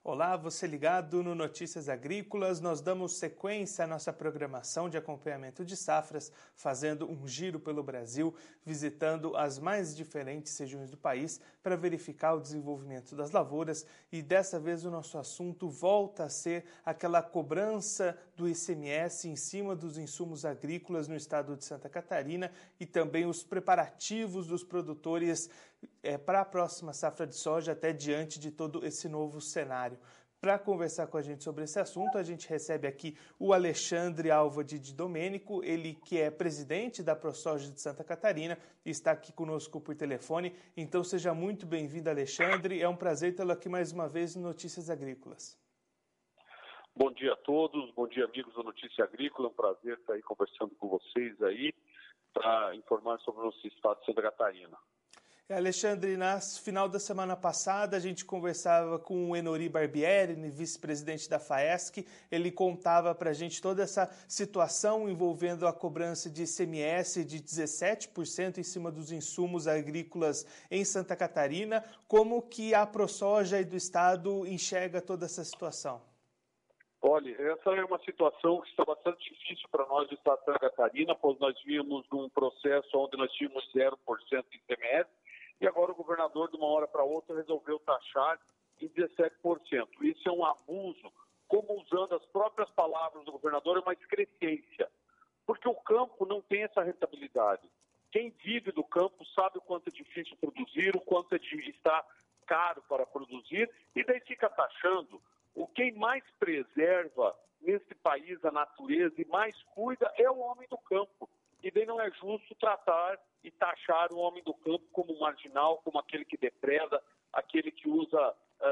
Olá, você ligado no Notícias Agrícolas. Nós damos sequência à nossa programação de acompanhamento de safras, fazendo um giro pelo Brasil, visitando as mais diferentes regiões do país para verificar o desenvolvimento das lavouras. E dessa vez o nosso assunto volta a ser aquela cobrança do ICMS em cima dos insumos agrícolas no estado de Santa Catarina e também os preparativos dos produtores para a próxima safra de soja, até diante de todo esse novo cenário. Para conversar com a gente sobre esse assunto, a gente recebe aqui o Alexandre Álvade de Domênico, ele que é presidente da ProSoja de Santa Catarina e está aqui conosco por telefone. Então seja muito bem-vindo, Alexandre. É um prazer tê-lo aqui mais uma vez no Notícias Agrícolas. Bom dia a todos, bom dia amigos do Notícia Agrícola, é um prazer estar aí conversando com vocês aí para informar sobre o nosso estado de Santa Catarina. Alexandre, no final da semana passada a gente conversava com o Enori Barbieri, vice-presidente da FAESC. Ele contava para a gente toda essa situação envolvendo a cobrança de ICMS de 17% em cima dos insumos agrícolas em Santa Catarina. Como que a ProSoja e do Estado enxerga toda essa situação? Olha, essa é uma situação que está bastante difícil para nós do Estado de Santa Catarina, pois nós vimos num processo onde nós tínhamos 0% de ICMS, e agora o governador, de uma hora para outra, resolveu taxar em 17%. Isso é um abuso, como usando as próprias palavras do governador, é uma excrescência. Porque o campo não tem essa rentabilidade. Quem vive do campo sabe o quanto é difícil produzir, o quanto está caro para produzir, e daí fica taxando. Quem mais preserva nesse país a natureza e mais cuida é o homem do campo. E daí não é justo tratar e taxar o homem do campo como marginal, como aquele que depreda, aquele que usa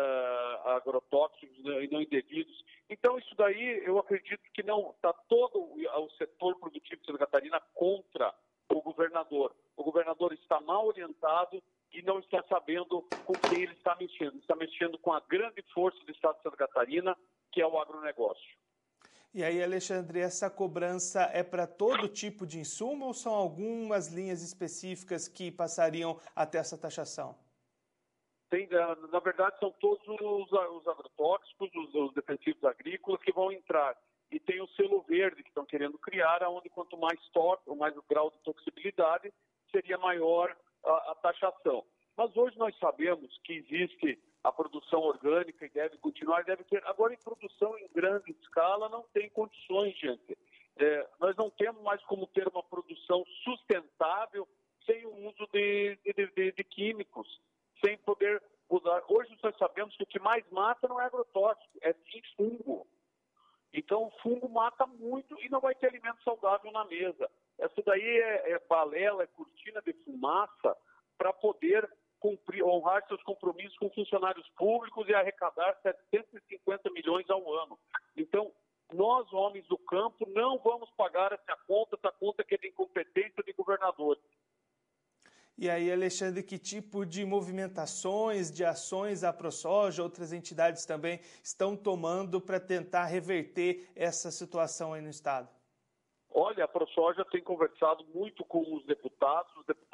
agrotóxicos e não indevidos. Então, isso daí, eu acredito que não está todo o setor produtivo de Santa Catarina contra o governador. O governador está mal orientado e não está sabendo com quem ele está mexendo. Está mexendo com a grande força do estado de Santa Catarina, que é o agronegócio. E aí, Alexandre, essa cobrança é para todo tipo de insumo ou são algumas linhas específicas que passariam até essa taxação? Na verdade, são todos os agrotóxicos, os defensivos agrícolas que vão entrar. E tem o selo verde que estão querendo criar, onde quanto mais mais o grau de toxicidade, seria maior a taxação. Mas hoje nós sabemos que existe a produção orgânica e deve continuar, deve ter. Agora, em produção em grande escala, não tem condições, gente. Nós não temos mais como ter uma produção sustentável sem o uso de químicos, sem poder usar. Hoje nós sabemos que o que mais mata não é agrotóxico, é sim fungo. Então, o fungo mata muito e não vai ter alimento saudável na mesa. Essa daí é balela, é cortina de fumaça para poder honrar seus compromissos com funcionários públicos e arrecadar 750 milhões ao ano. Então, nós, homens do campo, não vamos pagar essa conta que é de incompetência de governadores. E aí, Alexandre, que tipo de movimentações, de ações a ProSoja, outras entidades também estão tomando para tentar reverter essa situação aí no Estado? Olha, a ProSoja tem conversado muito com os deputados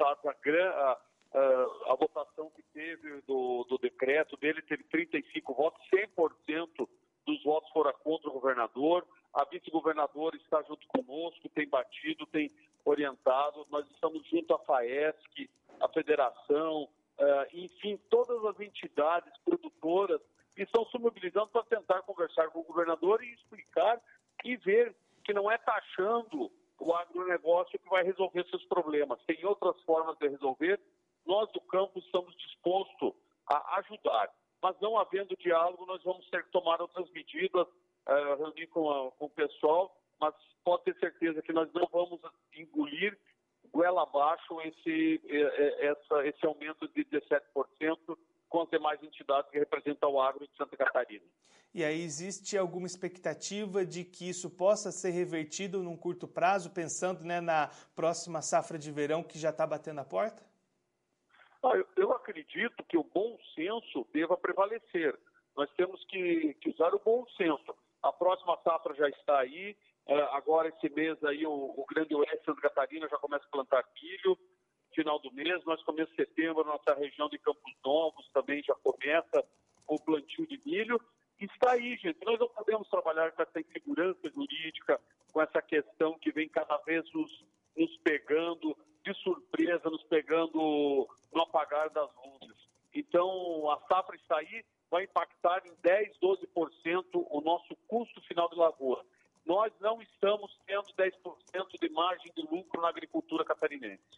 a votação que teve do decreto dele teve 35 votos, 100% dos votos foram contra o governador. A vice-governadora está junto conosco, tem batido, tem orientado. Nós estamos junto à FAESC, à Federação, enfim, todas as entidades produtoras estão se mobilizando para tentar conversar com o governador e explicar e ver que não é taxando o agronegócio que vai resolver seus problemas. Tem outras formas de resolver. Nós do campo estamos dispostos a ajudar, mas não havendo diálogo, nós vamos ter que tomar outras medidas, reunir com o pessoal, mas pode ter certeza que nós não vamos engolir goela abaixo esse aumento de 17% com as demais entidades que representam o agro de Santa Catarina. E aí existe alguma expectativa de que isso possa ser revertido num curto prazo, pensando, na próxima safra de verão que já está batendo a porta? Eu acredito que o bom senso deva prevalecer. Nós temos que usar o bom senso. A próxima safra já está aí. Agora, esse mês aí, o Grande Oeste de Santa Catarina já começa a plantar milho. Final do mês, nós começo de setembro, nossa região de Campos Novos também já começa o plantio de milho. está aí, gente. Nós não podemos trabalhar com essa insegurança jurídica, com essa questão que vem cada vez nos pegando de surpresa, nos pegando no apagar das luzes. Então, a safra está aí, vai impactar em 10%, 12% o nosso custo final de lavoura. Nós não estamos tendo 10% de margem de lucro na agricultura catarinense.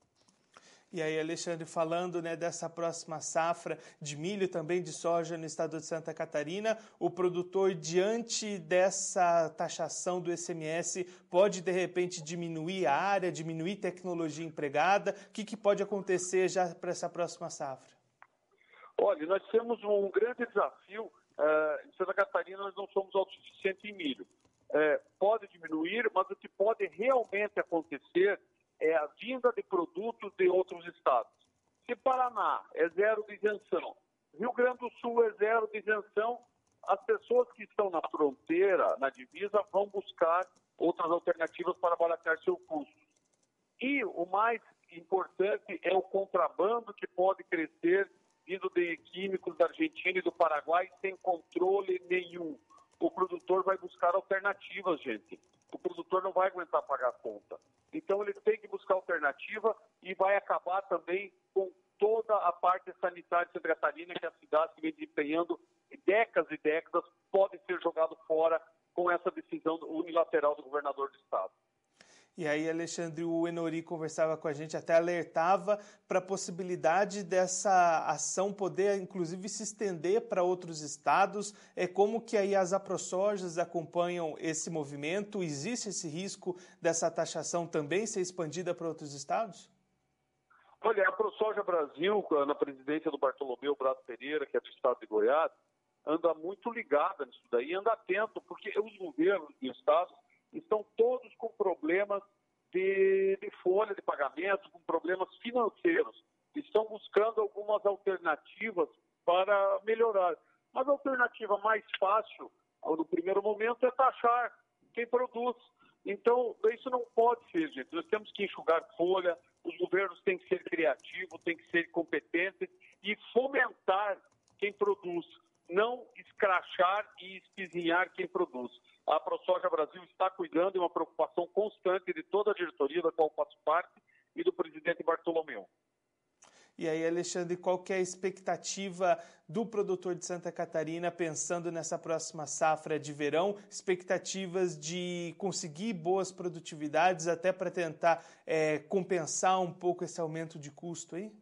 E aí, Alexandre, falando, né, dessa próxima safra de milho, também de soja no estado de Santa Catarina, o produtor, diante dessa taxação do ICMS, pode, de repente, diminuir a área, diminuir tecnologia empregada? O que pode acontecer já para essa próxima safra? Olha, nós temos um grande desafio. Em Santa Catarina, nós não somos autossuficientes em milho. Pode diminuir, mas o que pode realmente acontecer é a vinda de produtos de outros estados. Se Paraná é zero de isenção, Rio Grande do Sul é zero de isenção, as pessoas que estão na fronteira, na divisa, vão buscar outras alternativas para abaratar seu custo. E o mais importante é o contrabando que pode crescer vindo de químicos da Argentina e do Paraguai sem controle nenhum. O produtor vai buscar alternativas, gente. O produtor não vai aguentar pagar a conta. Então, ele tem que buscar alternativa e vai acabar também com toda a parte sanitária de Santa Catarina, que a cidade vem desempenhando décadas e décadas, pode ser jogado fora com essa decisão unilateral do governador do estado. E aí, Alexandre, o Enori conversava com a gente, até alertava para a possibilidade dessa ação poder, inclusive, se estender para outros estados. Como que aí as AproSojas acompanham esse movimento? Existe esse risco dessa taxação também ser expandida para outros estados? Olha, a AproSoja Brasil, na presidência do Bartolomeu Brado Pereira, que é do estado de Goiás, anda muito ligada nisso daí, anda atento, porque os governos do estado estão todos com problemas de folha de pagamento, com problemas financeiros. Estão buscando algumas alternativas para melhorar. Mas a alternativa mais fácil, no primeiro momento, é taxar quem produz. Então, isso não pode ser, gente. Nós temos que enxugar folha, os governos têm que ser criativos, têm que ser competentes e fomentar quem produz, não escrachar e espizinhar quem produz. A AproSoja Brasil está cuidando, é uma preocupação constante de toda a diretoria da qual faço parte e do presidente Bartolomeu. E aí, Alexandre, qual que é a expectativa do produtor de Santa Catarina pensando nessa próxima safra de verão? Expectativas de conseguir boas produtividades até para tentar compensar um pouco esse aumento de custo aí?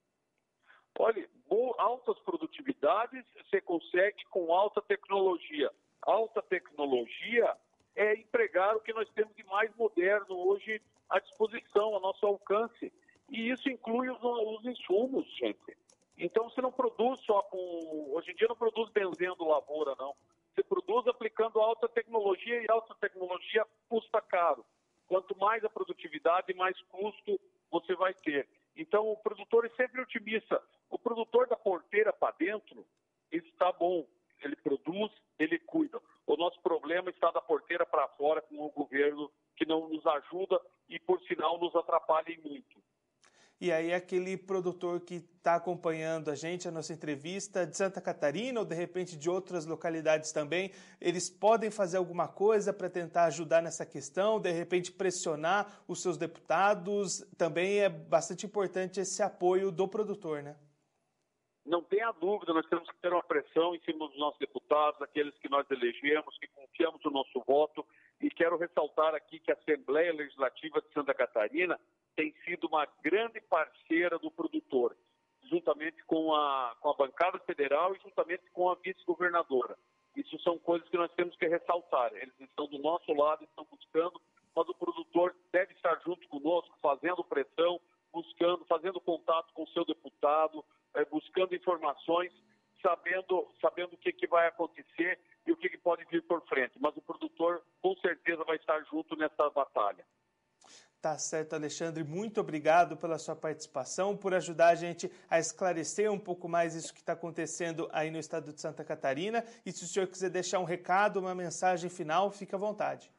Olha, altas produtividades você consegue com alta tecnologia. Alta tecnologia é empregar o que nós temos de mais moderno hoje à disposição, ao nosso alcance. E isso inclui os insumos, gente. Então, você não produz só com... Hoje em dia não produz benzendo lavoura, não. Você produz aplicando alta tecnologia e alta tecnologia custa caro. Quanto mais a produtividade, mais custo você vai ter. Então, o produtor é sempre otimista. O produtor da porteira para dentro está bom. Ele produz, ele cuida. O nosso problema está da porteira para fora com o governo que não nos ajuda e, por sinal, nos atrapalha muito. E aí aquele produtor que está acompanhando a nossa entrevista, de Santa Catarina ou de repente de outras localidades também, eles podem fazer alguma coisa para tentar ajudar nessa questão, de repente pressionar os seus deputados? Também é bastante importante esse apoio do produtor, né? Não tenha dúvida, nós temos que ter uma pressão em cima dos nossos deputados, aqueles que nós elegemos, que confiamos no nosso voto. E quero ressaltar aqui que a Assembleia Legislativa de Santa Catarina tem sido uma grande parceira do produtor, juntamente com a bancada federal e juntamente com a vice-governadora. Isso são coisas que nós temos que ressaltar. Eles estão do nosso lado, estão buscando, mas o produtor deve estar junto conosco, fazendo pressão, buscando, fazendo contato com o seu deputado, buscando informações, sabendo o que vai acontecer e o que pode vir por frente. Mas o produtor, com certeza, vai estar junto nessa batalha. Tá certo, Alexandre. Muito obrigado pela sua participação, por ajudar a gente a esclarecer um pouco mais isso que está acontecendo aí no estado de Santa Catarina. E se o senhor quiser deixar um recado, uma mensagem final, fique à vontade.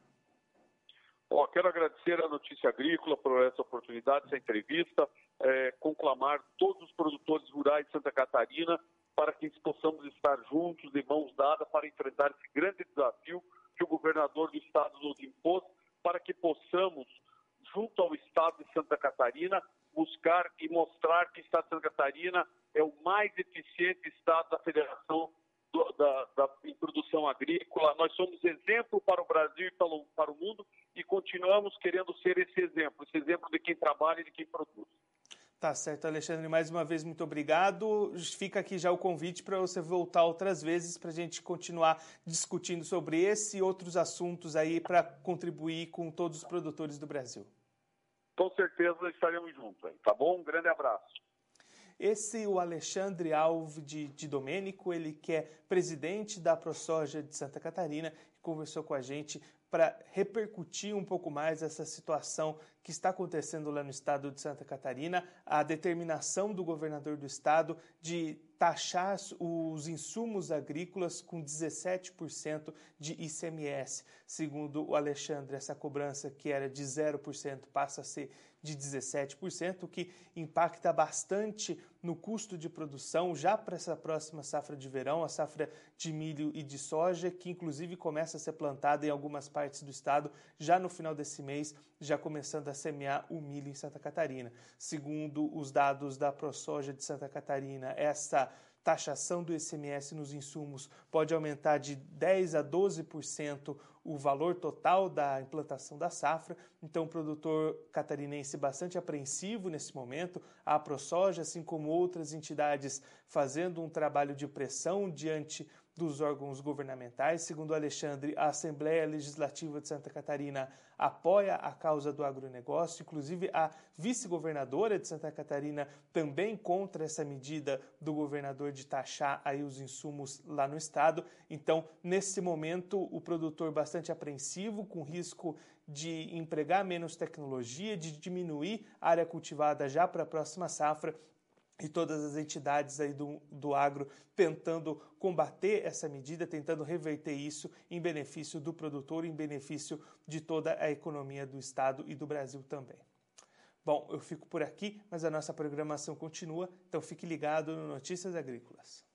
Quero agradecer à Notícia Agrícola por essa oportunidade, essa entrevista, conclamar todos os produtores rurais de Santa Catarina para que possamos estar juntos, de mãos dadas, para enfrentar esse grande desafio que o governador do estado nos impôs, para que possamos, junto ao estado de Santa Catarina, buscar e mostrar que o estado de Santa Catarina é o mais eficiente estado da federação em produção agrícola. Nós somos exemplo para o Brasil e para o mundo e continuamos querendo ser esse exemplo de quem trabalha e de quem produz. Tá certo, Alexandre. Mais uma vez, muito obrigado. Fica aqui já o convite para você voltar outras vezes para a gente continuar discutindo sobre esse e outros assuntos aí para contribuir com todos os produtores do Brasil. Com certeza estaremos juntos aí, tá bom? Um grande abraço. Esse é o Alexandre Alves de Domênico, ele que é presidente da ProSoja de Santa Catarina, que conversou com a gente para repercutir um pouco mais essa situação que está acontecendo lá no estado de Santa Catarina, a determinação do governador do estado de taxar os insumos agrícolas com 17% de ICMS. Segundo o Alexandre, essa cobrança que era de 0% passa a ser de 17%, o que impacta bastante no custo de produção já para essa próxima safra de verão, a safra de milho e de soja, que inclusive começa a ser plantada em algumas partes do estado já no final desse mês, já começando a semear o milho em Santa Catarina. Segundo os dados da ProSoja de Santa Catarina, essa taxação do ICMS nos insumos pode aumentar de 10% a 12% o valor total da implantação da safra. Então, o produtor catarinense bastante apreensivo nesse momento, a ProSoja, assim como outras entidades, fazendo um trabalho de pressão diante dos órgãos governamentais. Segundo Alexandre, a Assembleia Legislativa de Santa Catarina apoia a causa do agronegócio, inclusive a vice-governadora de Santa Catarina também contra essa medida do governador de taxar aí os insumos lá no estado. Então, nesse momento, o produtor bastante apreensivo, com risco de empregar menos tecnologia, de diminuir a área cultivada já para a próxima safra, e todas as entidades aí do agro tentando combater essa medida, tentando reverter isso em benefício do produtor, em benefício de toda a economia do estado e do Brasil também. Bom, eu fico por aqui, mas a nossa programação continua, então fique ligado no Notícias Agrícolas.